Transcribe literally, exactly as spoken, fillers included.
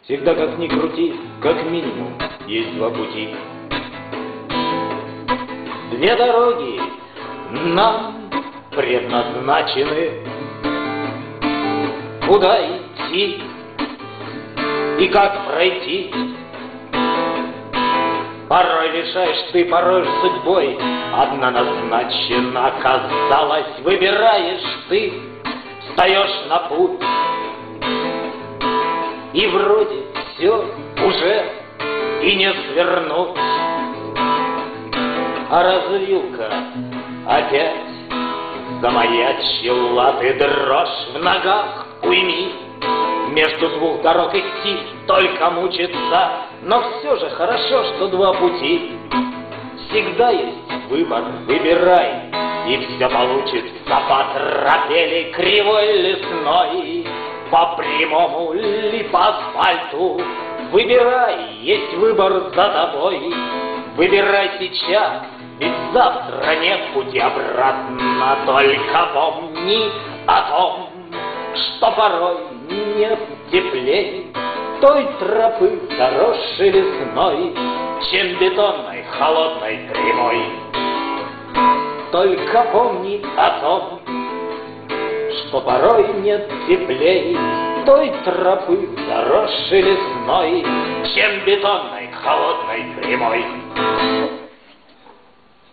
Всегда, как ни крути, как минимум есть два пути. Две дороги нам предназначены. Куда идти и как пройти? Порой решаешь ты, порой ж судьбой одна назначена. Казалось, выбираешь ты, встаешь на путь, и вроде все уже и не свернуть. А развилка опять замаячила, ты дрожь в ногах уйми. Между двух дорог идти, только мучиться, но все же хорошо, что два пути. Всегда есть выбор, выбирай, и все получится по тропе кривой лесной, по прямому ли по асфальту. Выбирай, есть выбор за тобой. Выбирай сейчас, ведь завтра нет пути обратно. Только помни о том, что порой нет теплей той тропы, заросшей лесной, чем бетонной, холодной, прямой. Только помни о том, что порой нет теплей той тропы, заросшей лесной, чем бетонной, холодной, прямой.